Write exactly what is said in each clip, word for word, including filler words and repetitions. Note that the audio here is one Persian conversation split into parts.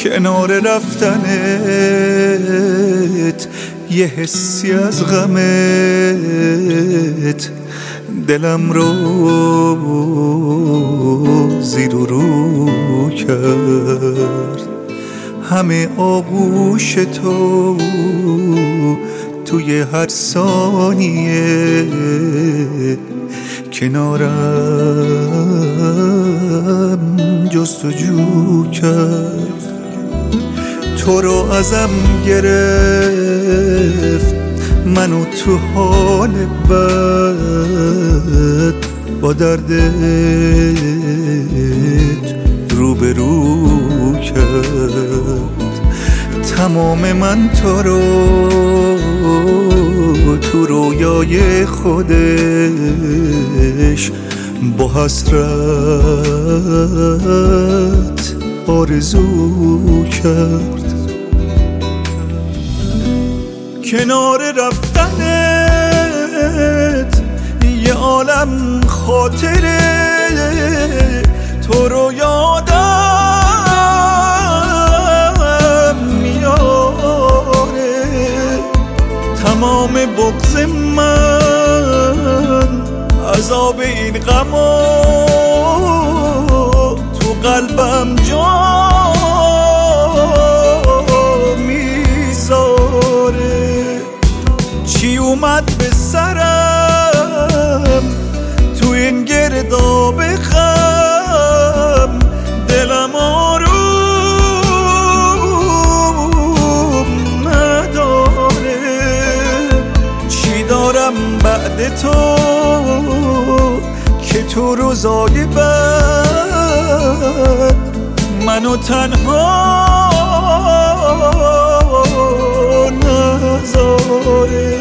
کنار رفتنت یه حسی از غمت دلم رو زیر و رو کرد. همه آغوش تو توی هر ثانیه کنارم جستجو کرد. تو رو ازم گرفت منو تو حال بد با دردت روبرو کرد. تمام من تو رو تو رویای خودش با حسرت آرزو کرد. کنار رفتنت یه عالم خاطره تو رو یادم میاره. تمام بغض من عذاب این غما تو قلبم جا میذاره. چی اومد به سرم تو این گرداب غم دلم آروم نداره. چی دارم بعد تو که تو روزای بعد منو تنها نذاره.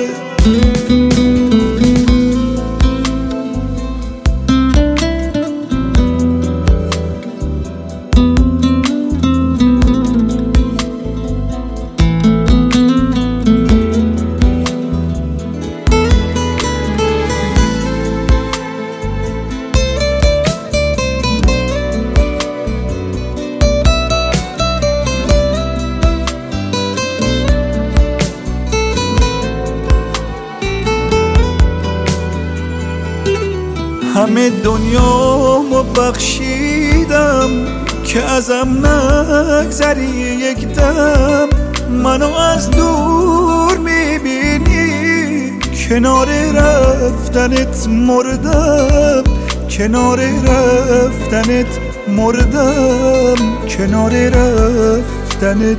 همه دنیامو بخشیدم که ازم نگذری یک دم. منو از دور میبینی کنار رفتنت مردم. کنار رفتنت مردم. کنار رفتنت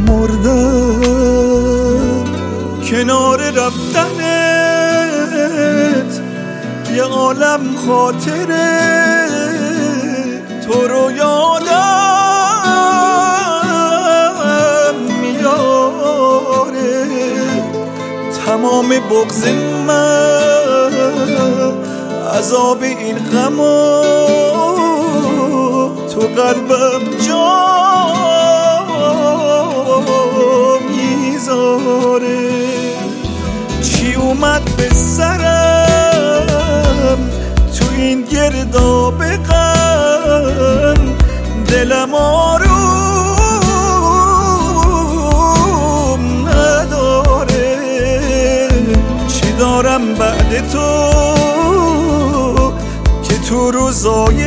مردم. کنار رفتنت یه عالم خاطره تو رو یادم میاره. تمام بغض من عذاب این غما تو قلبم جا میذاره. چی اومد به سرم تو این گرداب غم دلم آروم نداره. چی دارم بعد تو که تو روزای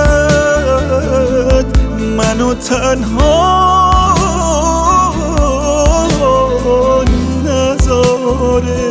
بعد منو تنها نذاره.